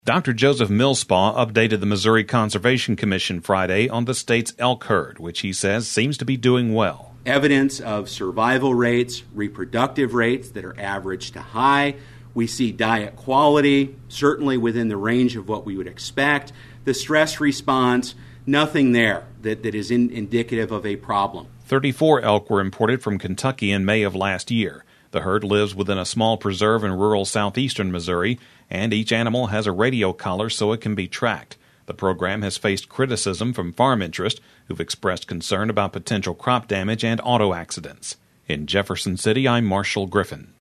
Dr. Joseph Millspaugh updated the Missouri Conservation Commission Friday on the state's elk herd, which he says seems to be doing well. Evidence of survival rates, reproductive rates that are average to high. We see diet quality, certainly within the range of what we would expect. The stress response, nothing there that is indicative of a problem. 34 elk were imported from Kentucky in May of last year. The herd lives within a small preserve in rural southeastern Missouri, and each animal has a radio collar so it can be tracked. The program has faced criticism from farm interests who've expressed concern about potential crop damage and auto accidents. In Jefferson City, I'm Marshall Griffin.